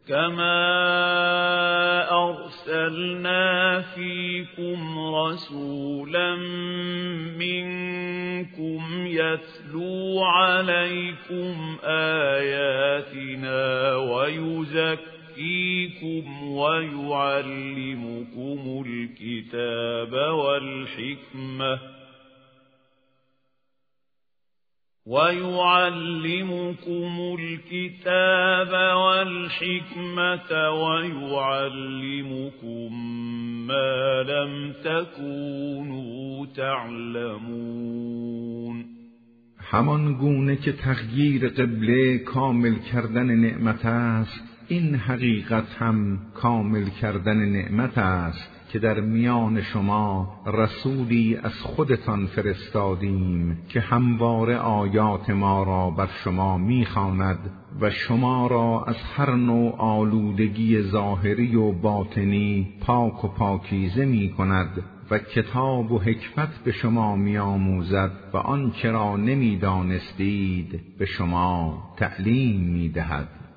كما أرسلنا فيكم رسولا منكم يتلو عليكم آياتنا ويزكيكم ويعلمكم الكتاب والحكمة ويعلمكم ما لم تكونوا تعلمون. همان گونه که تغییر قبله کامل کردن نعمت است، این حقیقت هم کامل کردن نعمت است که در میان شما رسولی از خودتان فرستادیم که همواره آیات ما را بر شما می‌خواند و شما را از هر نوع آلودگی ظاهری و باطنی پاک و پاکیزه می‌کند و کتاب و حکمت به شما می‌آموزد و آنچه را نمی‌دانستید به شما تعلیم می‌دهد.